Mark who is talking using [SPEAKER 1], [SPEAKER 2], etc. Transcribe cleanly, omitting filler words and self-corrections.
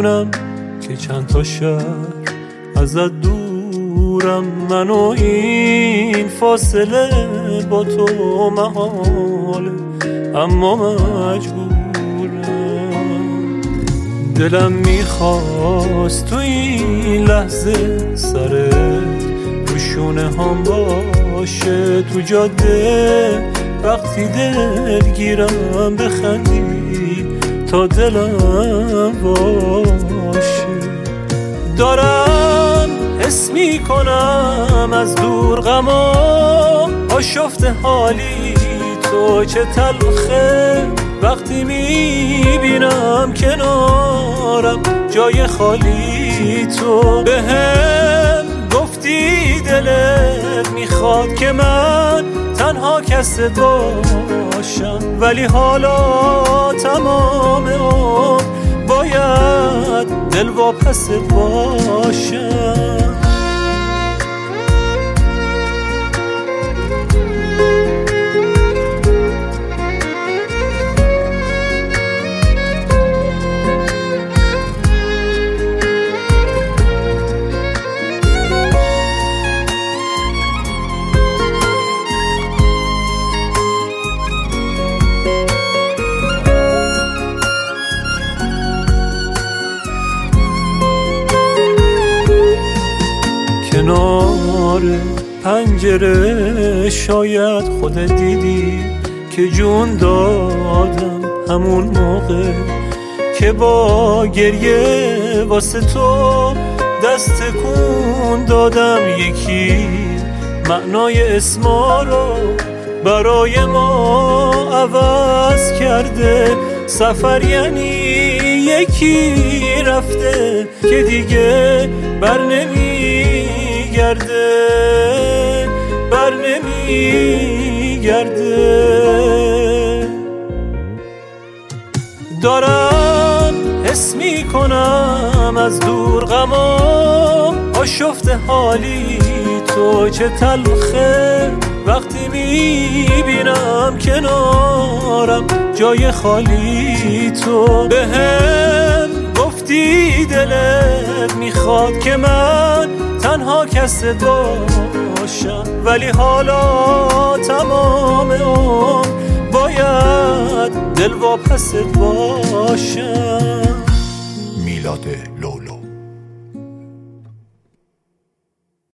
[SPEAKER 1] میدونم که چند تا شهر ازت دورم، من و این فاصله با تو محاله، اما مجبورم. دلم میخواست تو این لحظه سرت رو شونه هم باشه، تو جاده وقتی دلگیرم بخندی تا دلم باشه. دارم حس میکنم از دور غما آشفته حالی، تو چه تلخه وقتی میبینم کنارم جای خالی. تو بهم گفتی دلت میخواد که من تنها کست باشم، ولی حالا تمام عمر باید دلواپست باشم. کنار پنجره شاید خودت دیدی که جون دادم همون موقع که با گریه واسه تو دست تکون دادم. یکی معنای اسما رو برای ما عوض کرده، سفر یعنی یکی رفته که دیگه بر نمیگرده. دارم حس میکنم از دور غما آشفته حالی، تو چه تلخه وقتی میبینم کنارم جای خالی. تو بهم گفتی دلت میخواد که من تنها کست باشم، ولی حالا تمام عمر باید دلواپست باشم.
[SPEAKER 2] میلاد لو